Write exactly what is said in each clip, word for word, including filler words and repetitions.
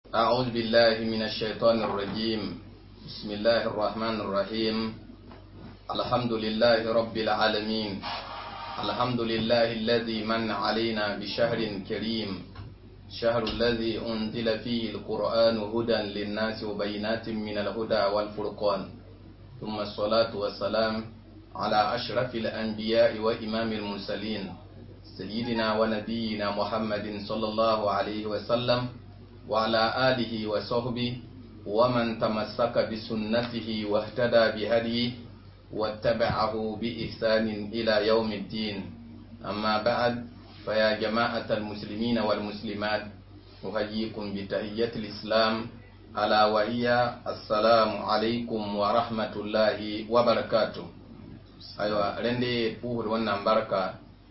أعوذ بالله من الشيطان الرجيم. بسم الله الرحمن الرحيم. الحمد لله رب العالمين. الحمد لله الذي من علينا بشهر كريم، شهر الذي أنزل فيه القرآن هدى للناس وبينات من الهدى والفرقان، ثم الصلاة والسلام على أشرف الأنبياء وإمام المرسلين سيدنا ونبينا محمد صلى الله عليه وسلم وعلى آله وصحبه ومن تمسك بسنته واهتدى بهديه واتبعه بإحسان إلى يوم الدين. أما بعد، فيا جماعة المسلمين والمسلمات، أحييكم بتحية الإسلام ألا وهي السلام عليكم ورحمة الله وبركاته. أيوة رندي بوهر ونام بركة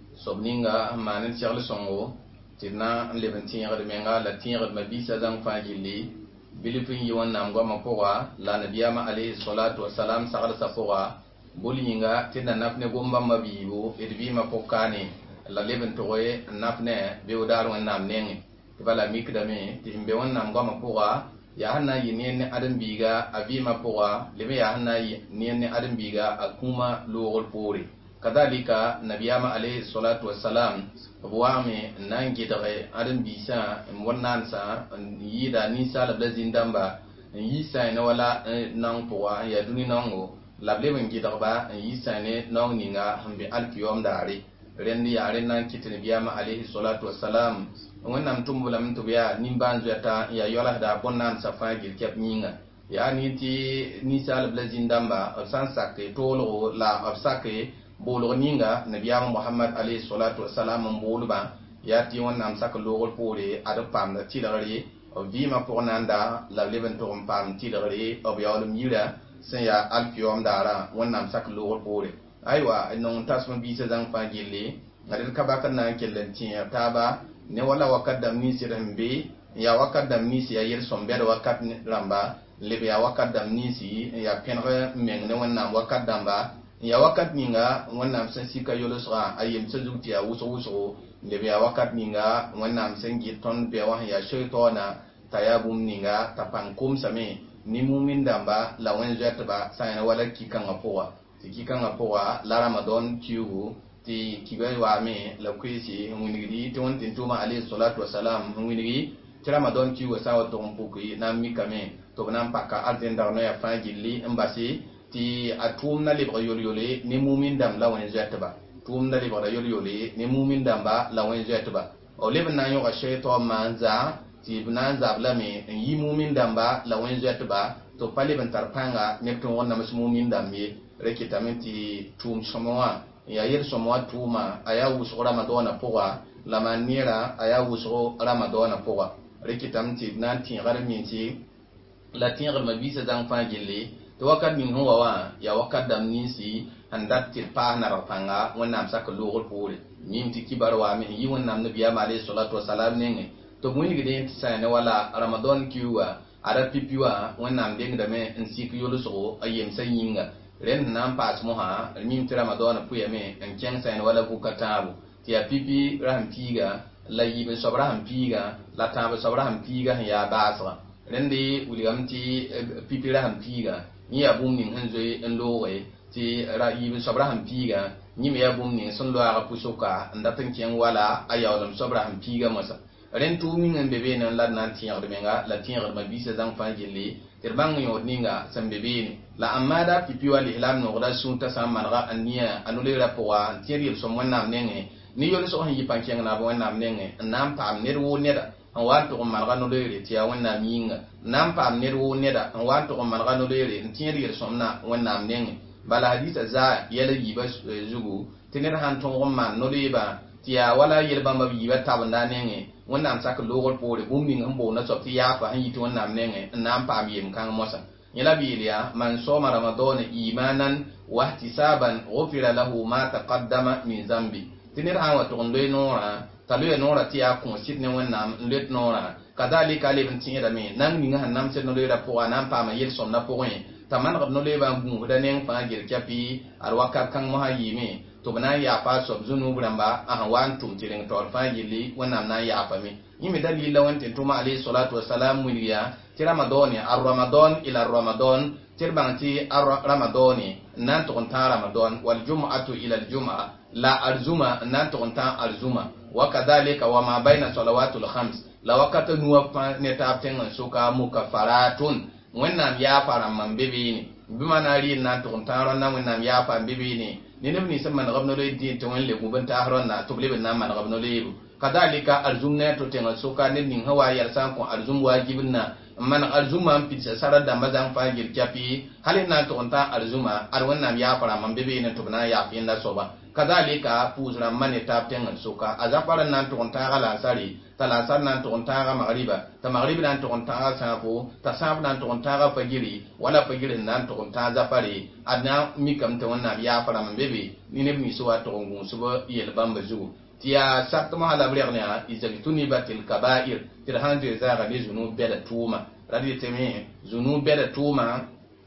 صبنينغا ما ننشغل سونغو tidna leben tiyar menga la tiyar mabisa zang fajili bilifin yi wannan goma powa la nabiyama alayhi salatu wassalam sagar sapowa bulinga tidna nafne gomba mabibo edbi ma pokani la leben toye nafne be udar wannan nenge bala mikdame timbe wannan goma powa ya hanna yi ne adam biga abima powa lebe ya hanna yi ne adam biga akuma logol pore kadhalika nabiyama alayhi salatu wassalam buwame nangi dare adam bisa wannan sa yida ni sala blazin damba yisa ne wala nang powa ya duni nango lable ben gidarba yisa ne nang ninga hambe alkiyom dare rendi yare nan kitin nabiyama alayhi salatu wassalam wannan tumbula mtu biya nimban zata ya yola da bonnan sa fagil kep ninga ya ni ti ni sala blazin damba san sakke tolo la absake bolo ninga nabiyama muhammad alayhi salatu wassalam mboluba yati wannan saka logol pore ada pam da tilare o vima pornanda la leben to pam tilare o biolum yira sen ya alkiom dara wannan saka logol pore aywa non tasma bi se zang fagille ngadel kabaka na kellen tiya taba ne wala wakadam ni sirambe ya wakadam ni si ya yel sombe da wakat ramba lebe ya wakadam ni si ya penre mengne wannan wakadam ba ya wakat ninga wannan san sika yolosra ayem tsuzuti ya wuso wuso lebe ya wakat ninga wannan san giton be wa ya shaytona tayabum ninga tapankum same ni mumin damba la wen jetba sayna wala kikan apowa ti kikan apowa la ramadan kiwu ti kibai wa me la kwesi munigi ti won tintuma alayhi salatu wassalam munigi ti ramadan kiwu sawa to mpuki na mikame to nan paka alden darno ya fangili mbasi ti atum na libra yol yole ni mumin dam la wen jetba tum na libra yol yole ni mumin dam ba la wen jetba o leben na yo shaytan manza ti binanza blame yi mumin dam ba la wen jetba to pale ben tarpanga ne to wonna mus mumin dam ye rekitamenti tum somoa ya yer somoa tuma aya wuso ramadona powa la manira aya wuso ramadona powa rekitamenti nanti garminti la tingal mabisa dang fangile to wakat min ho wa ya wakat dam nisi handat til pa na rapanga wonnam sak logol pore min ti kibar wa mi yi wonnam nabiya alayhi salatu wassalam nenge to muni gide sa ne wala ramadan kiwa ara pipiwa wonnam deng da me en sik yolo so ayem sayinga ren nam pas moha min ti ramadan puya me en ken sa ne wala ku katabu ti ya pipi raham piga la yibe sobraham piga la tabu sobraham piga ya basra rende uligamti pipi raham piga ni ya bum ning hanzoy en lowe ti ra yibin sobraham piga ni me ya bum ning sun lo aga pusuka ndatan ken wala ayawlam sobraham piga masa ren tu min en bebe nan la nan ti yar menga la ti yar ma bisa zang fangili tirbang yo ninga sam bebe ni la amada pipi wali ihlam no gada sunta sam manra aniya anule rapwa ti yel som wannam nenge ni yol so han yipan ken na wannam nenge nam pam ner wo neda an wan to marga no leere ti ya wonna minga nam pam ner wo neda an wan to marga no leere ntiri yer somna wonna mnenge bala hadisa za yele yiba zugu tiner han to man no leba ti ya wala yel bamba yiba tabanda nenge wonna am sak logol pore bummi ngambo na so ti ya fa han yiti wonna mnenge nam pam yem kan mosa yela biliya man soma ramadan imanan wa ihtisaban ghufira lahu ma taqaddama min zambi tinir han wa to ndo nora taluya nora ti ya kun sit ne wannan let nora kadhalika le bin tinira me nan mi ngahan nam set no le rapo anam pa ma yel som na po wen taman rab no le ba bu da nen fa gir kapi ar wakar kan mo hayime to bana ya pa so zunu bramba a wan tum tiring tor fa yili wannan na ya pa mi yimi dalil la wante tuma alayhi salatu wassalam muliya ti ramadan ar ramadan ila ramadan tirbanti ar ramadan nan to ta ramadan wal jum'atu ila al jum'a la arzuma nan to ta arzuma wa kadhalika wa ma baina salawatul khams la wakata nuwa ne ta tenga suka mukaffaratun wannan ya fara man bebe ne bima na ri nan to ta ran nan wannan ya fara bebe ne ni ne ni man gabno le din to won le guban ta haron na to bele na man gabno le kadhalika arzumna to tenga suka ne nin hawa yar san ko arzum wajibin na man arzuma pizza sarar da mazan fagir kafi halin na to ta arzuma ar wannan ya fara man bebe ne to na ya fi inda so ba kadhalika puzra mane ta tenga suka azafaran nan to ta gala sari talasar nan to ta ga magriba ta magriba nan to ta ga safo ta saf nan to ta ga fagiri wala fagiri nan to ta zafare adna mi kam to wannan ya fara man bebe ni ne mi so wa to ngun so ba yel bamba zu tiya sakta ma hala brerne a izalituni batil kaba'ir tirhan de zaga de zunu beda tuma radi teme zunu beda tuma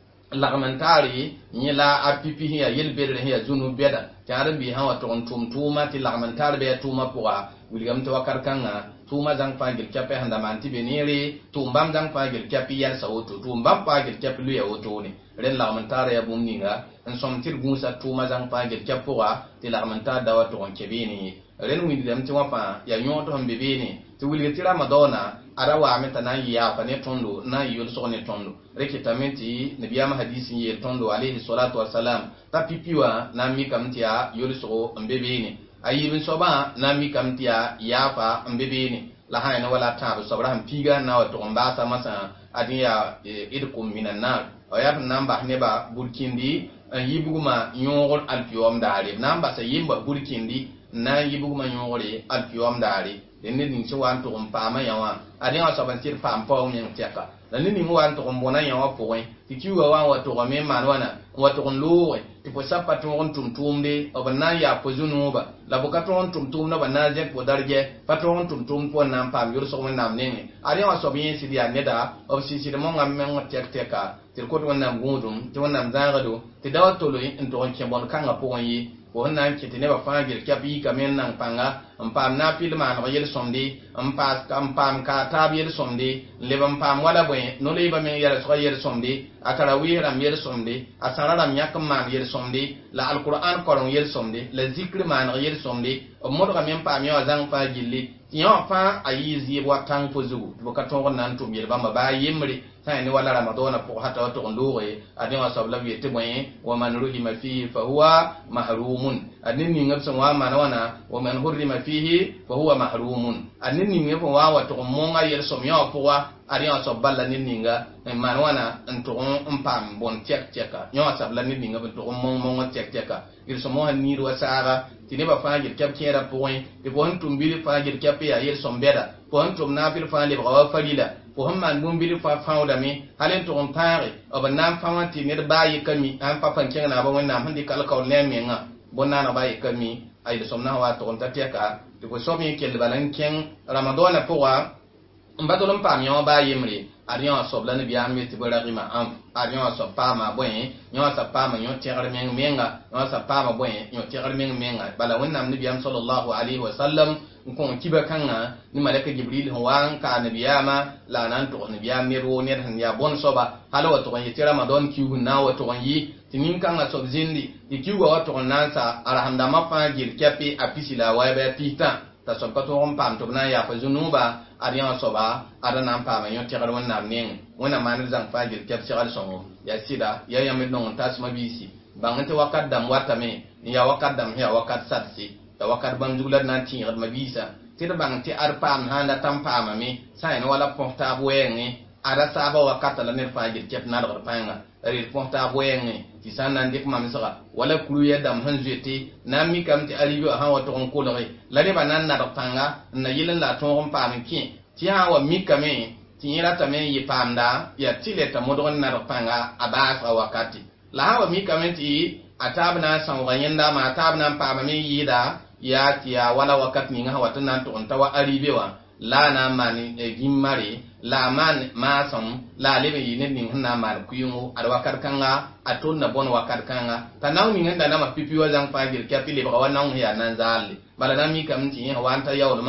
lagmantari ni la apipi hiya yel bedre hiya zunu beda tarin bi hawa to tum tuma ti lagmantari be tuma puwa wilgam to wakarkanga tuma zang fagil kape handa manti beniri tumbam zang fagil kapi yar sawoto tumbam fagil kapi lu ya woto ne ren lagmantari ya bumninga en somtir gunsa tuma zang fagil kapuwa ti lagmantari dawa to kebini ren wi dem ti wafa ya nyoto hambe bene ti wili ti ramadana arawa meta na ya fa ne tondo na yul so ne tondo rekitamenti nabiyama hadisi ye tondo alayhi salatu wassalam ta pipiwa na mi kamtia yul so ambe bene ayibin soba na mi kamtia ya fa ambe bene la hayna wala tabu sobraham piga na wato mbasa masa adiya idkum minan nar ayat namba ne ba burkindi yibuguma nyogol alfiyom dare namba sa yimba burkindi na yibuguma nyogole alfiyom dare denne nin ci wan to pama yawa ade wa saban tir pam pa on yang tiaka la ni ni wan to mbona yawa po wen ti kiwa wan wa to me man wana wa to lo ti po sapa to on tum tum de obana ya po zunu ba la boka to on tum tum na bana je po darje pa to on tum tum po nam pam yor so wen nam ne ade wa so bin si dia neda ob si si de mon ngam men tek teka tir ko to nam gudum to nam zagado ti dawa to lo in to on kembon kanga po yi ko nan kiti ne ba fagir kapi kamen nan panga ampam na pil man ko yel somdi ampas ampam ka tab yel somdi le bam pam wala boy no le ba men yel so yel somdi akara wi ram yel somdi asara ram yak man yel somdi la alquran koron yel somdi la zikr man yel somdi mo do men pam yo zang fa gilli yo fa ayizi wa tang pozu bo ka to nan tum yel bamba ba yimri sai ni wala ramadana po hata wato ndore adin wa sabla wi te boy wa man ruhima fihi fa huwa mahrumun adin ni ngab san wa man wana wa man hurrima fihi fa huwa mahrumun adin ni ngab wa wato mo nga yel som yo po wa adin wa sabla ni ninga man wana nto mpam bon tek teka yo sabla ni ninga to mo mo tek teka il so mo han ni ro sara tine ba fagir kap kera point te bon tumbiri fagir kap ya yel som beda bon tum na fil fa le ba falila po hamman bum bili fa fawda mi halen to on tare oba nam fawanti ne ba yi kami an fa fan kenga ba wonna handi kala kaw ne mi nga bonna na ba yi kami ay de somna wa to on tateka de ko somi kel balan ken ramadana po wa mbadolum pam yo ba yimri arion sobla ne biya mi tibara rima am arion so pa ma boy nyo sa pa ma nyo tigar men menga nyo sa pa ma boy nyo tigar men menga bala wonna ne biya sallallahu alaihi wasallam ko kiba kanga ni malaka jibril wan ka nabiyama la nan to nabiyam ne ro ne han ya bon soba hala wa to yi ramadan ki na wa to yi tinin kanga so zindi ki wa to nan sa arhamda ma fa gir kapi apisila wa ba pita ta so pato on pam to na ya fa zunuba ariyan soba adana pam yo tigar wannan ne wannan manir zan fa gir kap sigal songo ya sida ya yamin non tasma bisi bangante wakat dam watame ya wakat dam ya wakat satsi da wakat ban juglar nan tin yad mabisa tida bang ti arpam handa tampama mi sai no wala porta buengi ada saba wakata la ne fajir kep na dar panga ri porta buengi ti sanan dik mam sara wala kulu ya dam hanjeti nami kam ti aliyo ha wato on kolore la ne banan na dar panga na yilan la ton on pam ki ti ha wa mikame ti yira tame yi pamda ya tileta modon na dar panga abasa wakati la ha wa mikame ti atabna san wanyanda ma atabna pam mi yida ya tiya wala wakat ni nga watan nan to ontawa aribewa la na mani e gimmare la man masam la lebe yine ni na mar kuyungu ar wakar kanga aton na bon wakar kanga tanaw ni ngenda na mapipi wa zang fagir kapile ba wannan ya nan zali bala na mi kam ti ya wanta yawul ma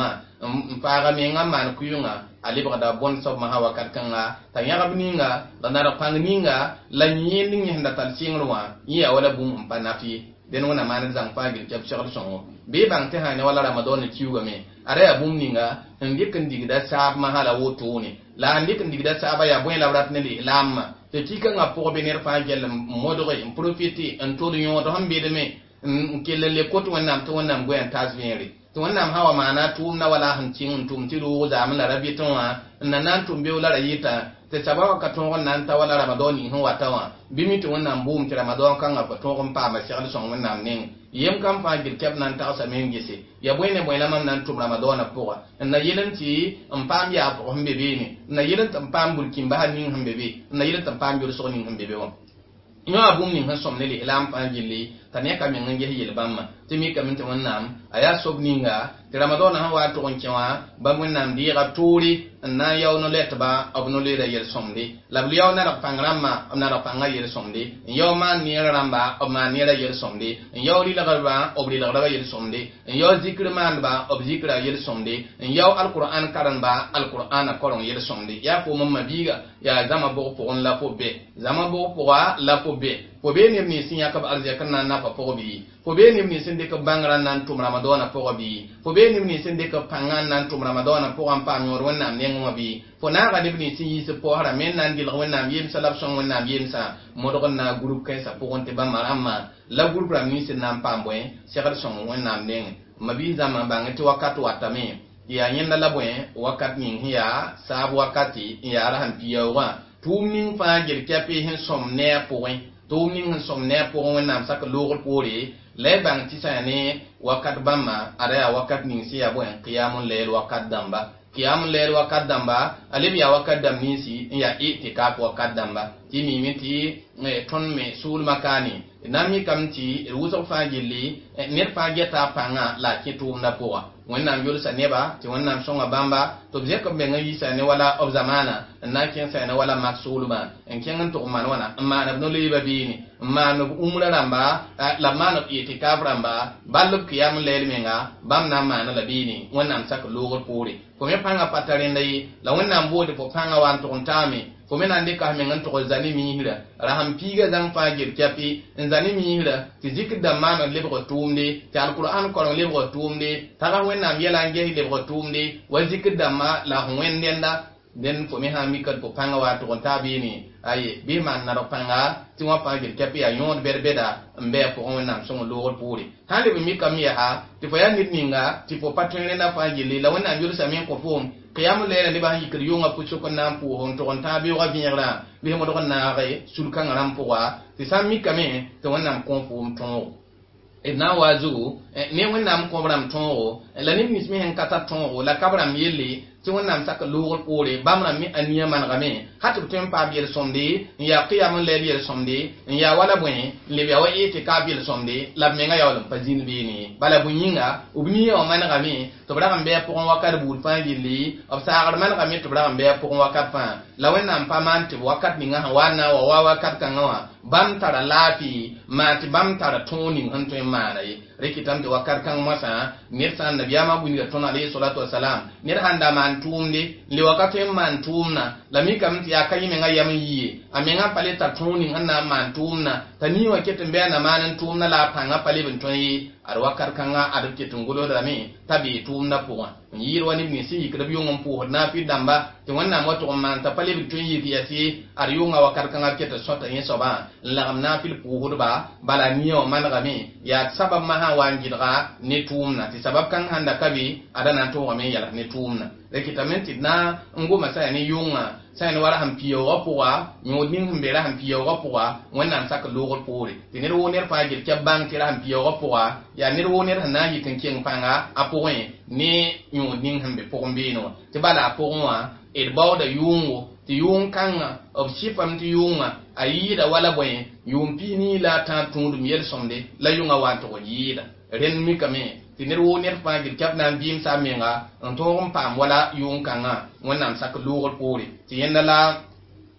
mpaga menga man kuyunga ali bagda bon sob ma hawa kat kanga ta yagab ninga da nara pang ninga la nyindi nyenda tal singruwa iya wala bum panafi den wona man zang fagil kep shagl songo be bang te hane wala ramadan kiuga me are bum ninga ndik ndigda sab ma hala wotuni la ndik ndigda saba ya boy labrat ne li lam te tika nga po be ner fagel modore profiter en to yon do hambe de me kelle le kotu wonnam to wonnam goyen tasveri to wannan hawa mana tum na wala hancin tum tiru zaman la rabi tonwa nan tum be wala rayita te sabawa ka ton wannan ta wala ramadoni ho watawa bimi to wannan bum ti ramadan kan ga to kon pa ma shal son wannan nin yem kan fa gir kep nan ta sa men gise ya boyne boy lamam nan tum ramadan po na yelanti am pam ya ko hombe be ni na yelanti am pam bul kim ba nin hombe be na yelanti am pam jor so nin hombe be won yo abum nin han som ne li lam pa gilli tane ka men ngi yel bamma timi ka min to wannan aya sob ninga ti ramadan ha wa to on cewa ba mun nam di ga turi na yaw no letba abno le da yel somdi labli yaw na ra pangramma na ra panga yel somdi yaw ma ni ramba o ma ni ra yel somdi yaw li la ba obri la ra yel somdi yaw zikr man ba ob zikra yel somdi yaw alquran karan ba alquran koron yel somdi ya ko mamma biga ya zama bo ko on la ko be zama bo ko la ko be ko be ni ni sin yakab arziya kan na fa ko bi ko be ni ni sin de ko bangran nan tum ramadan ko bi ko be ni ni sin de ko pangan nan tum ramadan ko am pa nyor wonna ne ngwa bi fo na ga ni sin yi se po hara men nan dil wonna yim salab son wonna yim sa modogon na groupe kay sa po onte ba marama la groupe ram ni sin nan pamboy segar son wonna ne mabi zama bangati wakati watame ya nyenda labwe wakati ning hiya sabu wakati ya rahan piyawa tumning fa gel kape hen som ne poin tumning hen som ne poin nam sak logol pore le bang tisane wakat bamma ara wakat ning siya bo qiyamul layl wakat damba qiyamul layl wakat damba alib ya wakat dam nisi ya itikaf wakat damba timi miti ton me sul makani nami kamti ruzo fa gilli ner fa geta panga la kitum na poa wannan yul sa neba ti wannan songa bamba to je ko be ngi sa ne wala of zamana na ken sa ne wala maksuluma en ken to man wana amma na no liba bini amma no umra ramba la man of itikaf ramba balub qiyam layl menga bam na man la bini wannan sak lugol puri ko me panga patare ndai la wannan bodi fo panga wan to ntami fo me nan de ka me ngan to zani mi hira raham piga zang fagir kapi zani mi hira ti zikr da man le ko tumde ti alquran ko le ko tumde taga wenna yela ngehi le ko tumde wa zikr da ma la wendenda den fo me ha mi kan ko panga wa to tabi ni aye bi man na ro panga ti wa fagir kapi ya yon berbeda mbe ko wonna so lo wol puri hande bi mi kam ya ha ti fo ya nit ninga ti fo patene na fagili la wonna yul sa men ko fum qiyamul layl ni ba yikir yunga pucho ko nam pu hon to ta bi wa biira bi mo do na re sulkan ram pu wa ti sami kame to wannan kon fu ton e na wazu ne wannan ko ram ton la ni mismi hen kata ton la kabram yelle ti wannan saka lugol pore bamra mi aniya man game hatu tem pa biel somde ya qiyamul layl yel somde ya wala bwen le biya wa ite ka biel somde la menga ya wala pazin bini bala bunyinga ubni o man game to bra gambe pour wakar bul fa gilli of saagar man game to bra gambe pour wakat fa la wenna pa man ti wakat ni nga wana wa wa wakat kan wa bam tara lafi ma ti bam tara toni hanto mare rekitam de wakar kan masa nirsan nabiyama bunga ton alayhi salatu wassalam nir handa man tumde li wakati man tumna lami kam ya kayi menga yam yi amenga pale ta toni hanna man tumna tani wa ketin be na manan tumna la panga pale bin ton yi ar wakar kanga ar ketin gulo da mi tabi tumna puwa yir wani ni si yikra biyo ngam pu na fi damba ti wannan wato man ta pale bin ton yi ya si ar yunga wakar kanga ketin sota yin soba la amna fil pu hudba bala niyo man game ya sabab ma wanjilga ne tumna ti sabab kan handa kabi adana to wa me yala ne tumna rekitamenti na ngoma sa ne yunga sa ne wara hampiyo wapuwa nyodin mbera hampiyo wapuwa wannan saka logol pore ti ne woner fa gil kabang ti hampiyo wapuwa ya ne woner hana yitin king panga apowen ne nyodin hambe pombino ti bala apowa e bawda yungo ti yung kanga of shifam ti yunga ayida wala boy yung pini la ta tundu miel somde la yunga wanto ko yida ren mi kame ti ner wo ner fa gil kap nan bim sa menga on to rom pam wala yung kanga wannan sak lugol pori ti yenda la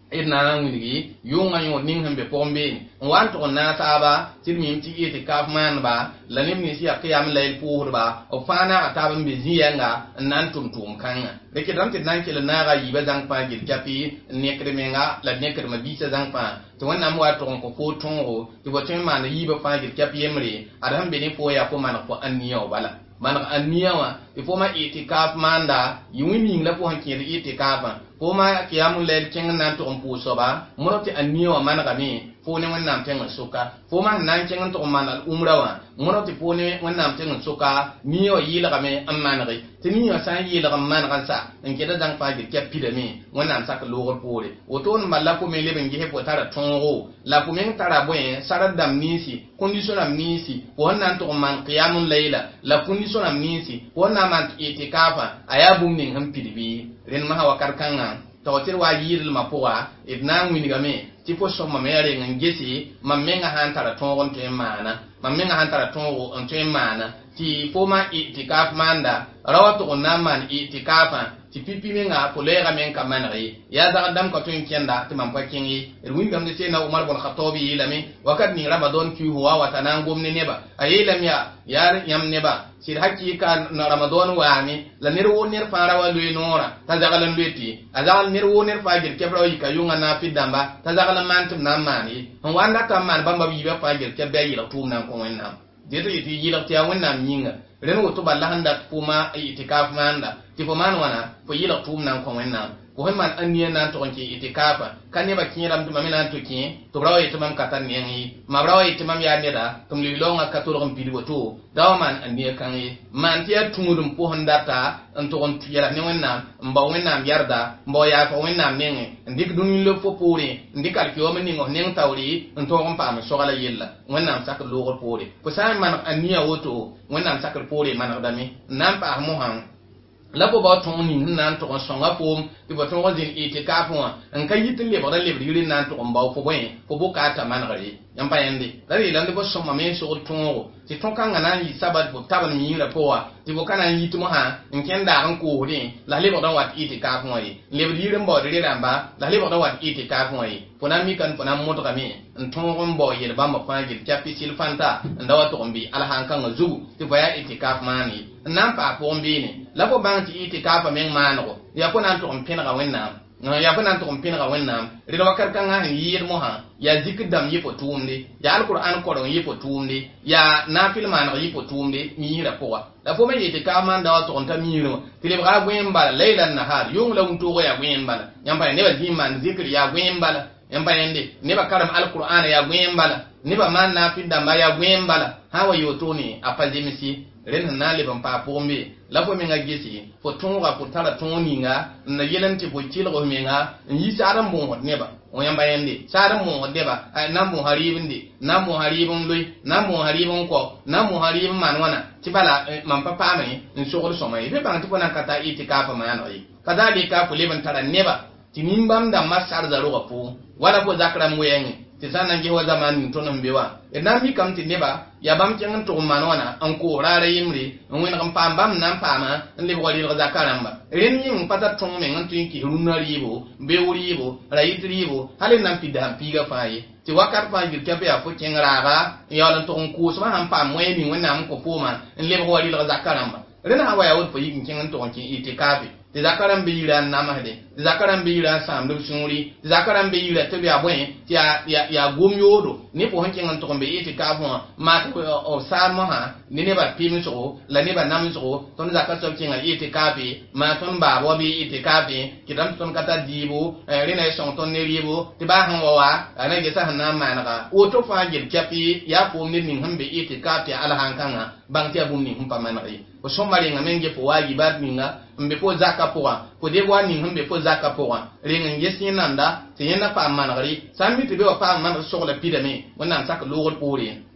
idna na ngini yunga yo ning hambe pombe wan to na taba tirmi ti itikaf man ba la nim ni siya qiyam layl puhur ba o fana ataba mbe ziyenga nan tum tum kanga reke dam ti nan kele na ga yiba zang pa gil kapi ne kremenga la ne krema bisa zang pa to wannan mu wato ko ko tongo ti botin man yiba fa gil kapi yemre adam be ni po ya ko man ko anniyo bala man anniya wa ifo ma itikaf manda yuni la po hankiri itikafa po ma qiyamul layl ken nan to on puso ba murati anniya wa man gami fo ne wannan tenga suka fo ma nan ken to man al umra wa murati fo ne wannan tenga suka niyo yila game amma na gai tiniyo san yila gam man gansa en keda dang fa gir kapi de mi wannan saka logor pore oton malla ko me leben ge po tara tongo la ko men tara boy sarar dam nisi condition am nisi wannan to man qiyamul layla la condition am nisi wannan man itikafa aya bum ning ham pidbi ren ma hawa karkanga tawatir wa yiril mapoa ibna ngini game tipo so ma mere ngesi ma menga hantara tongo to emana ma menga hantara tongo on to emana ti foma itikaf manda rawatu naman itikafa ti pipi menga polera men kamanri ya za dam ko tun kenda ti man pakingi ruin gam de sena Umar bin Khattabi lami wakat ni Ramadan ki huwa watanan gomne neba ayelam ya yar yam neba sir hakika na Ramadan wani la nirwo nir fara wa lui nora ta zagalan lueti azal nirwo nir fagir kebra yi kayunga na fidamba ta zagalan mantum namani on wanda tamman bamba yi be fagir kebba yi la tum nan ko wenna dedo yi yi la tiya wenna nyinga ren woto balla handa fuma itikaf manda tipo man wana fo yi la tum nan ko wenna ko man anniya nan to onki itikafa kanne ba kinram to mamina to kin to brawo yi tamam katan ngi ma brawo yi tamam ya neda tum li longa katoro ngam pidi woto dawman anniya kan yi man tiya tumudum po hondata on to on tiyara ne wenna mba wenna yarda mbo ya fa wenna nenge ndik dun le fo pore ndik al kiyo men ngo neng tawri on to on pa ma sogala yella wenna sak logor pore ko sa man anniya woto wenna sak pore man dami nan pa mo han la bo ba ton ni nan to songa pom ti bo ton wazin itikaf wa en kay yitin le bo da le bi nan to mbaw fo boy fo bo ka ta man gari yam pa yende la ri lan de bo soma me so ton ti ton kan nan yi sabat bo taban mi ra po wa ti bo kana yitu mo ha en ken da an ko ri la le bo da wat itikaf wa yi le bi ri mbo ri ramba la le bo da wat itikaf wa yi fo na mi kan fo na mo to kami en ton gon bo yi ba mo fa gi chapi sil fanta nda wa to mbi ala han kan zu ti bo ya itikaf mani nan pa po mbi ni la bo bang ti itikafa men mango ya ko nan to on pina ga wenna ya ko nan to on pina ga wenna ri do wakar kan ha yir mo ha ya zikdam yi potumde ya alquran ko ron yi potumde ya nafil man yi potumde mi ra ko la fo men itikafa man da to on ta mi ro tile ga gwen bala laylan nahar yung la unto ya gwen bala yamba ne ba ziman zikri ya gwen bala yamba yende ne ba karam alquran ya gwen bala ne ba man nafil da ma ya gwen bala hawa yotoni apazimisi ren na le ban pa pombe la fo menga gesi fo tonga fo tala toninga na yelanti fo tilgo menga yi saram bon neba o yamba yende saram bon deba na mo haribinde na mo haribon loy na mo haribon ko na mo haribon man wana tibala man pa pa mai in so ko so mai be ban tipo na kata itikafa ma no yi kada de ka fo le ban tala neba tinimbam da masar zaro ko po wala ko zakram wengi ti sanan ge wa zaman to nan bewa idan mi kam ti neba ya bam ken to manona an ko rare yimri an wen kam pam bam nan pama an le wali ga zakaramba ren yin pata to men an tin ki runaribo be wuribo raitribo halen nan pi da pi ga fayi ti wakar fa gir kabe ya fo ken raga ya lan to ko so han pam moy ni wen am ko poma an le wali ga zakaramba ren ha wa ya wot fo yin ken to ken itikafi ti zakaran be yira namade ti zakaran be yira sam do sunguri ti zakaran be yira to ya bwen ti ya ya gomyodo ni po hankin an to be itikafu ma to o sama ha ni ne ba pimi so la ne ba nam so ton zakat so kinga itikafi ma ton ba bo bi itikafi kidan ton kata dibo rena son ton ne ribo ti ba han wa ana ge sa han na ma na o to fa gir kapi ya po ni nin hambe itikafi ala han kanga bang ti abum ni humpa manari o so mari ngamenge po wajibat minga mbe po zaka poa po de wani humbe po zaka poa ringen yesi nanda te yena pa manari sammi te be wa pa man so la pidame wannan saka logol pore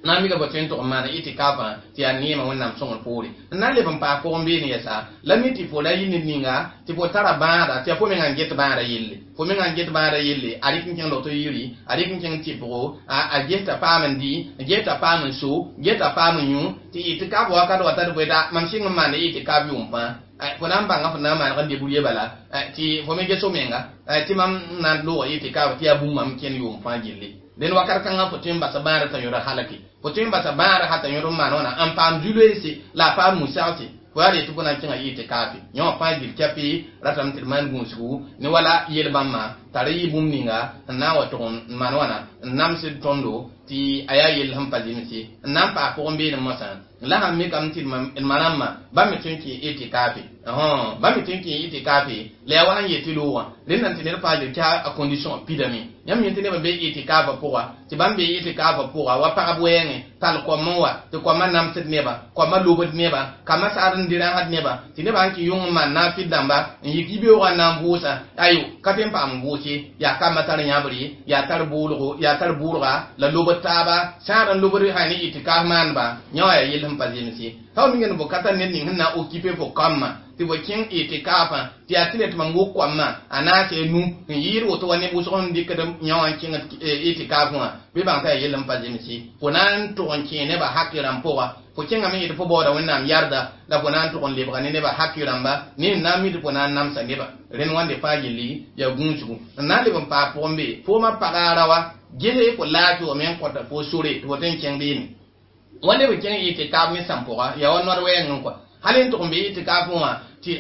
na mi ga boten to mana itikafa ti anima wannan son pore na le ban pa ko mbi ni yasa la mi ti fola yin ninga ti po tara banda ti po mi ngan get banda yille po mi ngan get banda yille ari kin kin loto yiri ari kin kin ti po a a geta pa mandi geta pa mun so geta pa mun yu ti itikafa wa ka do ta do da man sing man itikafa yum pa ko nan banga ko nan man kan de buriye bala ti po mi geso menga ti mam nan do itikafa ti abu mam ken yum pa yille den wakar kan ga potin ba sabara ta yura halaki potin ba sabara hata yura manona am pam julesi la pam musauti wari tu kuna kinga yite kafi nyo pa gil kapi ratam tilman gunsu ni wala yelbamma tari bumninga na waton manona namsi tondo ti aya yel ham pazimiti nam pa ko mbi na masa la ham mi kam til manamma ba mi tinki ite kafi ah ba mi tinki ite kafi le wan yetiluwa lenan tinir pa gil ka a condition pidami nyam yentine ba be ite kafa poa ti bambe ite kafa poa wa pa bwenge tal ko mowa to ko manam sit neba ko ma lobot neba kama saran diran had neba ti neba anki yung man na fidamba yiki be wa na mbusa ayo katem pa mbusi ya kama tar nyabri ya tar bulgo ya tar burga la lobot taba saran lobori hani ite ka man ba nyoya yelham pazimisi taw mi ngene bokata nen ni na occupé pour kama ti bo king ite kafa ti atlet mango kwamma anase nu yiro to wane bu so ndi kadam nyawan king ite kafa be ban ta yelam pazimisi ponan to on kin ne ba hakiran powa ko king ami ite pobo da wannan yarda da ponan to on lebra ne ba hakiran ba ni na mi to ponan nam sa ne ba ren wande fajili ya gunchu na le ban pa pombe po ma pagarawa gele ko lati o men ko ta fo sure to ten king bin wande be king ite kafa mi sampora ya on norwe ngon ko halin to mbi ite kafa wa ti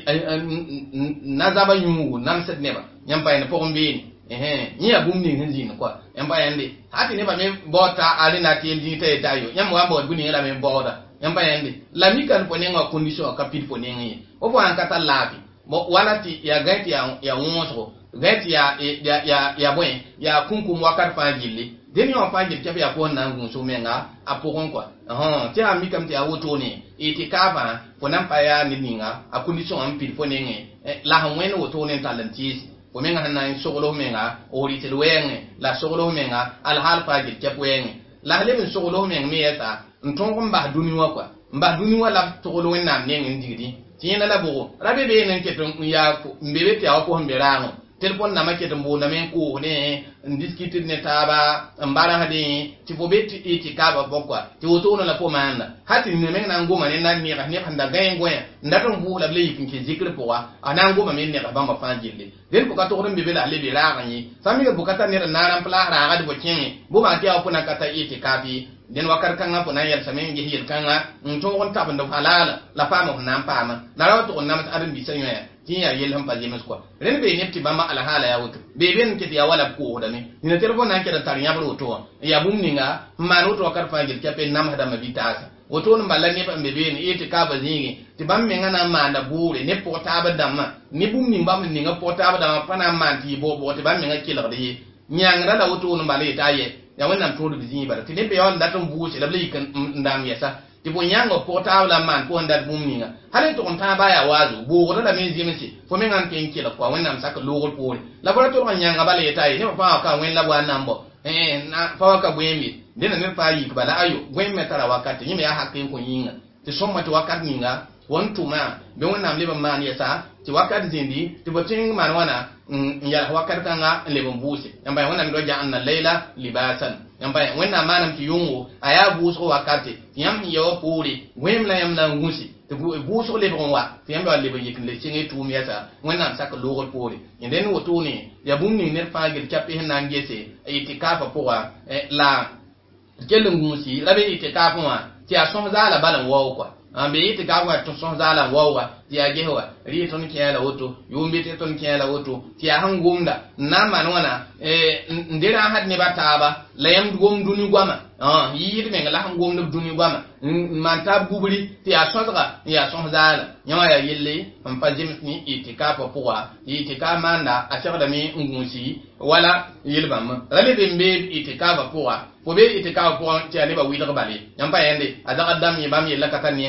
nazaba yungu nam set neba nyampa ene pokon bi eh nya bumni hinjin kwa yamba yande hati neba me bota ali na ti ndi te tayo nyam wa bo buni la me boda yamba yande la mikan ponenga condition ka pit ponenga o bo an kata labi bo wala ti ya gati ya ya wonso gati ya ya ya ya bwen ya kunkum wakar fa gilli deni on fa gilli ya ko nan gun so menga apokon kwa eh ti am mikam ti awoto ni itikava ponan pa ya ninga a condition am pit ponenga la hanwen woto ne talentis ko menga hanan sogolo menga o ritel wenge la sogolo menga al hal fa gilli wenge la hale sogolo menga me yata ntongo mba duniwa kwa mba duniwa la togolo wenna nenge ndigidi tiena la bogo rabe be nen keton ya mbebe ti awko mberano telefon na maketo mbona men ko ne ndiskiti ne taba mbara hadi ti fobeti itikaba bokwa ti woto no la pomanda hati ne men na ngoma ne na ni ga ne panda gayengo ya ndaton bu la ble yikin ke zikre poa ana ngoma men ne ga bamba fanjille den ko ka to ron bebe la le be la ganyi sami ga bukata ne na ran pla ra ga de bokin bu ma ti aw kuna kata itikabi den wakar kanga pona yar samen ge hir kanga nto on tabanda halala la pama na pama na rawa to na mat arin bi sanyo ya tinya yelham pa jemes kwa ren be nepti bamba ala hala ya wuto be ben ke ya wala ko dani ni telefon na ke da tar ya bro to ya bumninga manu to kar fa gir ke pe nam hada mabitasa woto no balla ne ba be be ni ite ka ba zingi ti bam me ngana ma na bure ne pota ba damma ni bumni bam ni nga pota ba damma pana man ti bo bo ti bam me nga kila de nyang da woto no balla ita ye ya wannan to du zingi ba ti ne be yawan da ton buuse la ble kan ndam yesa ti bo nyango pota la man ko ndat bumninga hale to on ta baya wazu bo da me zimisi fo me ngan ken kila kwa wannan saka logol pore laboratoire on nyanga bale ita ye ne fa ka wen la bwa nambo eh na fa ka bwemi dena ne fa yi bala ayo gwen metara wakati yime ya hakin ko yinga ti somma ti wakati ninga won tuma be wona leba man yesa ti wakati zindi ti botin man wana ya wakati kanga leba mbusi yamba wona ndo ja anna layla libasan yamba wona manam ti yungu aya buso wakati yam yo puri gwemla yam na ngusi ti buso leba wa ti yamba leba yikin le cingi tum yesa wona saka logol puri nden wotuni ya bumni ne fa gel chapi hen ngese itikafa poa la kelum musi rabe itikafu wa ti asom zala balan wo kwa ambe itikafu wa to som zala wo wa ti agewa ri ton kiyala woto yumbe te ton kiyala woto ti hangumda na manona e ndira hadne bataba layam gom duni gwama ah yiri me ngala hangum no duni gwama man tab gubri ti asonga ya som zala nyama ya yelle am pa jimni itikafu poa itikama manda ashara mi ngusi wala yilbam rabe bembe itikafu poa fo be itikafu poa ti ale ba wila bale nyamba yende adaka dam yibam yella kata nyengi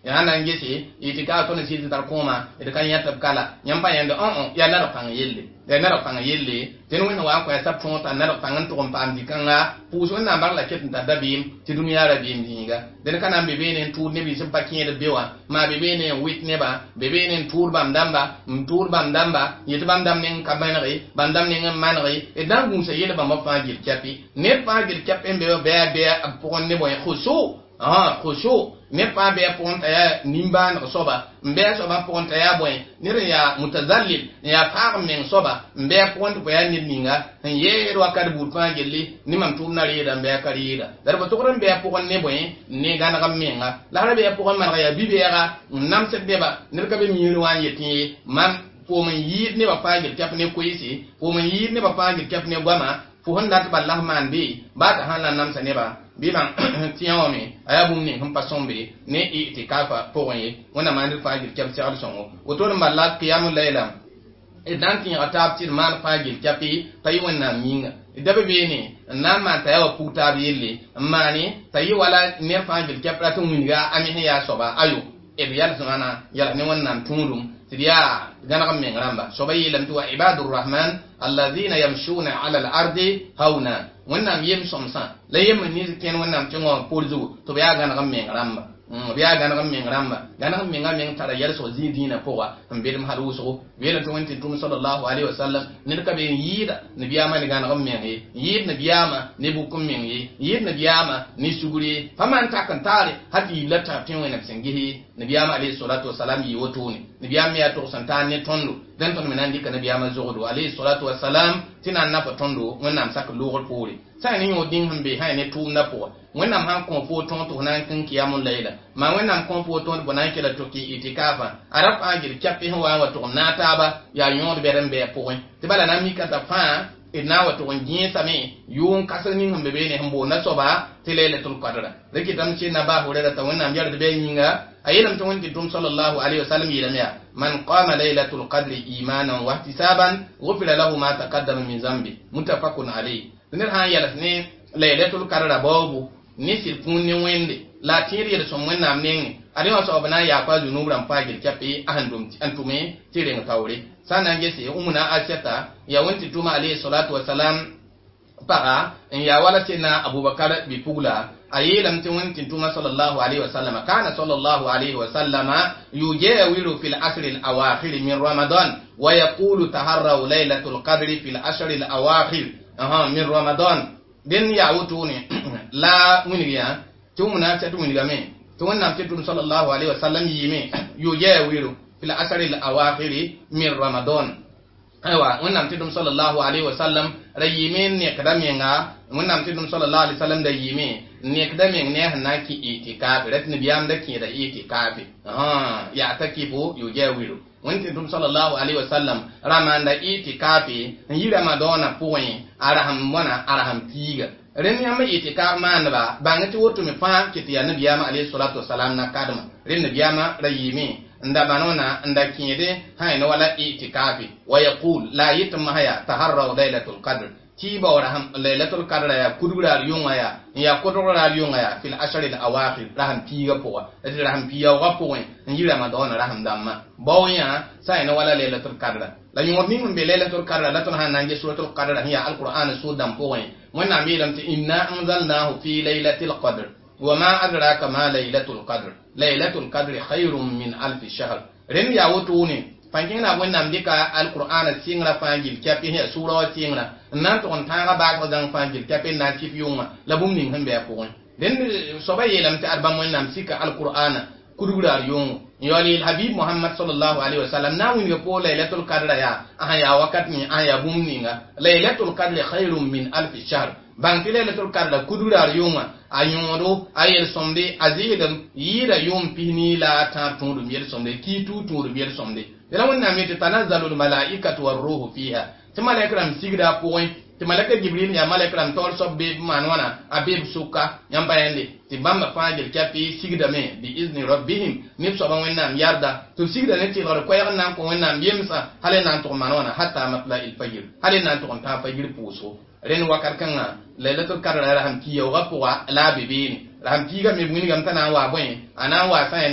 ya nan gese itika to ne sidi tar koma e kan yata kala nyamba yanda on on ya na pang yelle de na pang yelle ten wona wa ko ya sap ton ta na pang to pam di kanga puso na bar la ket ta dabim ti duniya rabim dinga den kana be be ne tu ne bi sim pakin de bewa ma be be ne wit ne ba be be ne tur bam damba tur bam damba yit bam dam ne kabanari bam dam ne manari e dan gum se yele ba ma fa gil kapi ne fa gil kapi be be be apon ne boy khusu ah khusu ne pa be ponta ya nimban soba mbe soba ponta ya boy nire ya mutazallil ya far men soba mbe ponta ko ya ninga ye ro akar bu pa gelli ni mam tum na rida mbe karida dar ba to ran be pon ne boy ne gana gam menga la ra be pon man ya bibera nam se beba nir ka be mi wan yeti man fo man yid ne ba pa gel tap ne ko yisi fo man yid ne ba pa gel tap ne gwama fo honda ta Allah man bi ba ta hanan nam se ne ba biman tiyaomi ayabum ni hum pasombe ne itikafa poye wana mandir fajir kep tial songo otor mballa qiyamul laylam e dan tin atab tir man fajir kepi tayi wana minga dabe bene nan ma tayawa puta bille mani tayi wala ne fajir kep ratun minga ami ya soba ayo e biyal sunana yala ne wannan tunudum tiya gana kam mengramba soba yilam tu ibadur rahman alladhina yamshuna ala al-ardi hauna wannan yem somsa la yem ni ken wannan tingo porzu to biya gana kam mengramba mm biya gana kam mengramba gana kam menga men tara yar so zidina powa mbedum haluso wela to wanti tum sallallahu alaihi wasallam ni ka be yida ni biya ma ni gana kam mengi yid ni biya ma ni bukum mengi yid ni biya ma ni suguri faman takan tare hadi lata tin wena sengihi ni biya ma alaihi salatu wasalam yi wotuni ni biya mi ya to santane tondo dan ton menan dika nabi ama zodo alayhi salatu wassalam tinan na tondo wonnam sak lugol pori sa ni yodin hambe ha ne tum na po wonnam han kon fo ton to nan kan kiyamul layla ma wonnam kon fo ton bonan kila to ki itikafa arab agir chapi wa wa to nataba ya yon berem be po te bala na mi ka ta fa ina wa to ngin same yun kasani hambe be ne hambo na soba tilailatul qadr riki tam ci na ba hore da ta wonnam yar de be yinga ayilam to wonti dum sallallahu alaihi wasallam yilamya man qama laylatul qadri imanan wa ihtisaban ghufira lahu ma taqaddama min zambi muttafaqun alayhi nir han yalas ne laylatul qadra babu ni sirkun ni wende la tiri da son wannan men adiwa so bana ya fa zunubran fagil kafi ahandum antume tire ngawre sanan gese umuna ashata ya wonti tuma alayhi salatu wassalam para en ya wala sina abubakar bi pugla ayilam tin wantin tuma sallallahu alaihi wasallam kana sallallahu alaihi wasallam yujawiru fil asr al awakhir min ramadan wa yaqulu taharraw laylatul qadri fil asr al awakhir aha min ramadan den ya wutuni la muniya tumuna ta muniga me to wannan fitum sallallahu alaihi wasallam yime yujawiru fil asr al awakhir min ramadan aywa wannan fitum sallallahu alaihi wasallam rayimin ne kadamenga wannan fitum sallallahu alaihi wasallam da yime ne kadamen ne hanaki itikafi ratni biyam da ke da itikafi ah ya takifu yujawiru wanti dum sallallahu alaihi wasallam ramanda itikafi yi ramadana point araham wana araham tiga ren yama itikaf manba bangati wotu mi fa kitiya nabiyama alaihi salatu wasalam na kadma ren nabiyama rayimi nda banona nda kiyede hayna wala itikafi wa yaqul la yitma haya taharraw lailatul qadr tiba waraham lailatul qadr ya kudura yunga ya ya kudura yunga ya fil ashri al awakhir raham piga poa raham piya wa poa nyi ramadan raham damma bawnya sayna wala lailatul qadr la yumni mun be lailatul qadr la tun hanange suratul qadr hiya al qur'an sudam poa wana milam ti inna anzalnahu fi lailatul qadr wama adraka ma lailatul qadr lailatul qadr khairum min alf shahr ren ya wotuni fangina wannan dika alqur'ana singra fangil kapi he sura wa singra nan to on tanga ba ko dan fangil kapi na ci yuma labum nin hambe ko den soba yelam ta arba mon nam sika alqur'ana kudura yung yoli habib muhammad sallallahu alaihi wasallam na wini ko lailatul qadr ya aya wakat ni aya bum ninga lailatul qadr khairum min alf shahr bang lailatul qadr kudura yunga ayoro ayel sombe azidam yira yum pini la ta tundu yel sombe ki tu tundu yel sombe dela wonna mete tanazzalul malaikatu war ruhu fiha timalakram sigda point timalaka jibril ya malakram tol sobbe manwana abib suka yamba yende tibamba fajil kapi sigda me bi izni rabbihim nipso ban wonna yarda to sigda ne ti gor ko yana ko wonna yemsa halena to manwana hatta matla il fajr halena to ta fajr puso ren wakar kanga lailatul qadr raham kiyo gapo la bibini raham kiga me buni gam tana wa boy ana wa sa ne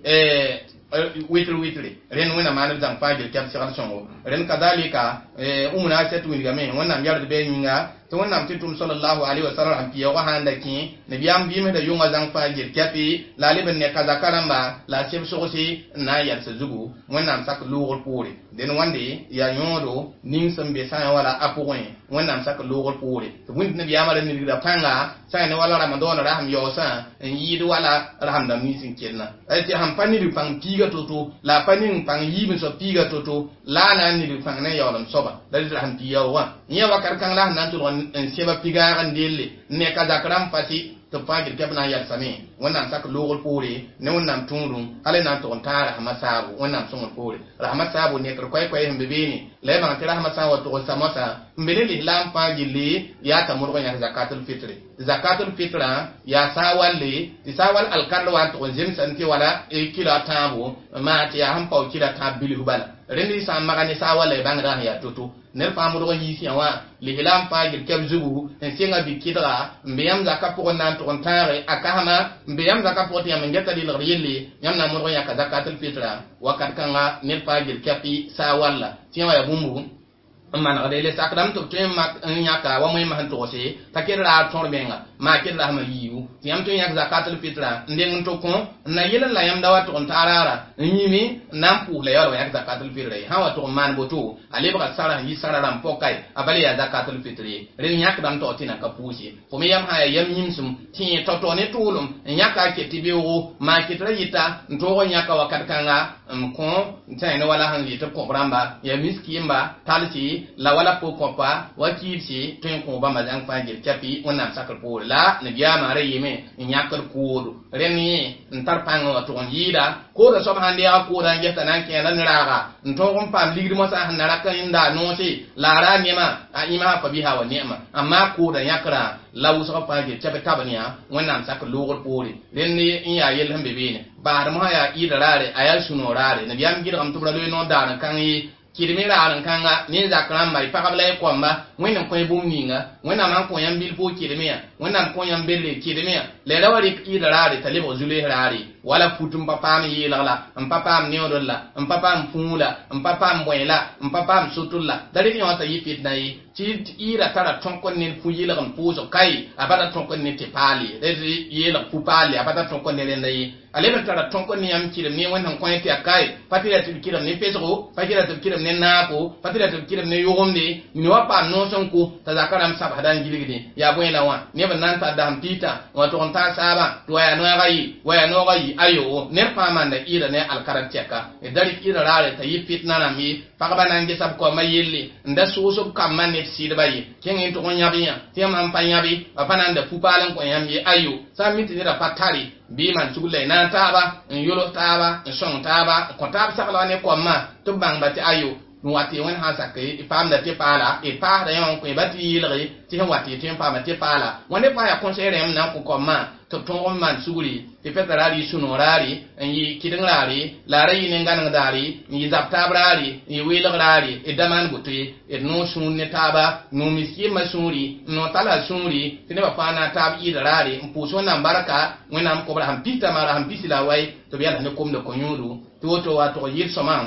eh witr witri ren wona manal jang fajil kap sigal songo ren kadalika eh umna set winga men wona yarde be nyinga to wona titum sallallahu alaihi wasallam am piya wa handa ki nabiyam bi me da yunga jang fajil kapi la liben ne kaza karamba la seb sosi na yar sa zugu wona sak lugol puri den wande ya nyodo ning sambe sa wala apoin wona sak lugol puri to windi nabiyam ara ni da panga sa ne wala ramadan raham yosa en yidu wala raham da misin kenna ay ti ham pani du pang piga toto la pani pang yibin so piga toto la na ni du pang na yolam soba da raham piya wa nya wakar kan la nan to en seba piga ran delle ne ka zakram fasi to fajir kebna yal sami wannan sak logol pore ne wannan tunrun ale nan to tara hamasabu wannan sun pore rahmasabu ne kar koy koy hembe beni le ban tara hamasabu to samasa mbele li lam fajili ya ta murgo ya zakatul fitri zakatul fitra ya sawalle ti sawal al kalwa to jim santi wala e kila tabu ma ti ya ham paw kila tabili hubala rendi sa magani sawale bangra ya tutu ner famudo yi fi wa li hilam fajir kem zugu en singa bi kidra mbiyam zakat ko nan to tare akahama mbiyam zakat ko tiam ngeta di lriyeli nyamna mo ya ka zakatul fitra wakat kanga ner fajir kapi sawalla tiama ya bumbu man adele sakram to tem mak nyaka wa moy man to se takira ton benga ma kidra ma yiwu tiam to yak zakatul fitra ndeng to ko na yela la yam dawa to tarara nyimi nam pu le yaro yak zakatul fitra ha wa to man boto ale ba sara yi sara ram pokai abale ya zakatul fitri ren yak dam to tina ka pusi fo me yam ha yam nyimsum ti to to ne tulum nyaka ke tibiwo ma kidra yita nto nyaka wakat kanga ko tayne wala han yita ko bramba ya miskimba talsi la wala po popa wakilsi tun ko ba mazan fajir kapi wannan sakal po la ne biya mare yime nyakal ko reni ntar pango to yida ko da sob hande ya ko da ngeta nan ke nan raga nto on pam ligri mo sa hanara kan inda no si la ra nema a ima fa biha wa nema amma ko da yakra lawu so fajir kapi tabaniya wannan sakal logor po reni in ya yel hambe bene ba mo ya ida rare ayal suno rare ne biya mi giram to bra lo no da kan yi kirimi raaran kanga ni zakran mai pakabla ko amba wena ko bum ninga wena man ko yam bil po kirimiya wena ko yam belle kirimiya le rawari ida rare talibo zule rare wala futum papa mi yelala am papa am neodolla am papa am fula am papa am boyla am papa am sutulla dari ni wata yipit nayi ci ira tara tonkon nin fu yela kan puzo kai abada tonkon nin te pali dedi yela fu pali abada tonkon nin nayi alebe tara tonkon ni am kirim ni wannan ko yete akai patira tu kirim ni pesgo patira tu kirim ni napo patira tu kirim ni yogomde ni wapa no sonko tazakaram sabadan giligidi ya boyla wa ne ban nan ta da hampita wato on ta saba to ya no gayi waya no gayi ayo ne pamanda ira ne alkaranteka e dari ira rare ta yipit nana mi pakabana ngi sab ko mayelli nda suusub kamman ne sidbayi kengin to nyabiya tiam am panyabi apana nda pupalan ko yambi ayo samiti dira patari bi man sugule na taba yolo taba song taba ko tab sakala ne ko ma to bang bati ayo wati wen ha sakke pam da te pala e pa da yon ko bati yilri ti wati te pam te pala wonde pa ya conseiller em na ko ko ma to to man suguri te petarari sunorari yi kidangrari la rayi ne ngan ngari yi zaptabrari yi wilagrari e daman buti e no sunne taba no miski masuri no tala suri tene ba fana tab idrari mpuso na baraka wena ko bra hampita mara hampisila wai to biya ne kom de konyuru to to wato yir soman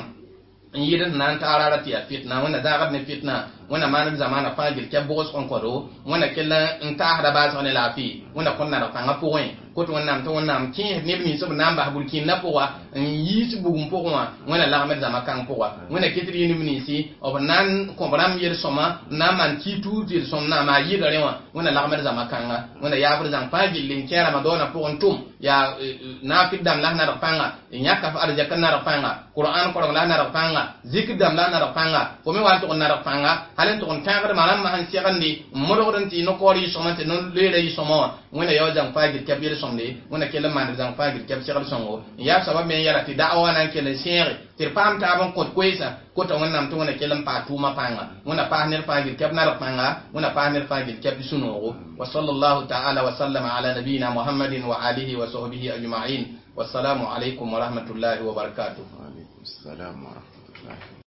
yir nan tarara ti fitna wena zagat ne fitna wena man zamana fajir ke bos on kodo wena kella ntahra ba sone lafi wena konna da fanga point ko to wonnam to wonnam kin ne bi so namba burkin na powa yi su bugum powa wena la med zama kan powa wena kitri ni minisi o nan ko bram yer soma na man ki tu dir som na ma yi dare wa wena la med zama kan wena ya bur zam fajir lin kera madona po tum ya na fidam la na da fanga nyaka fa arja kan na da fanga qur'an ko la na da fanga zikdam la na da fanga ko me wan to na da fanga halen to on tangar malam ma han sigandi modoron ti no kori soma te non lele yi soma wena yo jang fajir kabir somde wona kele man jang fajir kab sigal songo ya sabab me yarati da'awa nan kele sere tir pam ta ban ko kwesa ko to wonnam to wona kele pa tuma panga wona pa ner fajir kab nar panga wona pa ner fajir kab suno wa sallallahu ta'ala wa sallama ala nabina muhammadin wa alihi wa sahbihi ajma'in wassalamu alaikum wa rahmatullahi wa barakatuh. Wa alaikum assalam wa rahmatullahi